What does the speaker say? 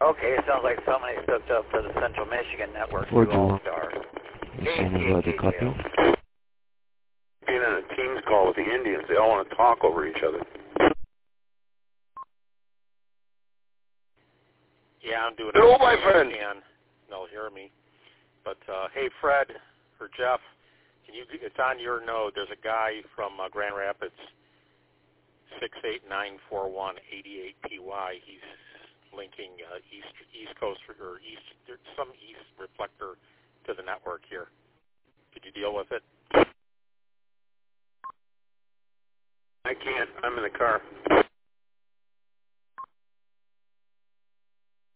Okay, it sounds like somebody's hooked up to the Central Michigan network Or through All-Star. copy. Being on a Teams call with the Indians, they all want to talk over each other. Yeah, I'm doing it. Hello, my friend. They'll hear me. But, hey, Fred or Jeff, it's on your node. There's a guy from Grand Rapids, 6894188PY. He's linking East Coast or some East reflector to the network here. Could you deal with it? I can't. I'm in the car.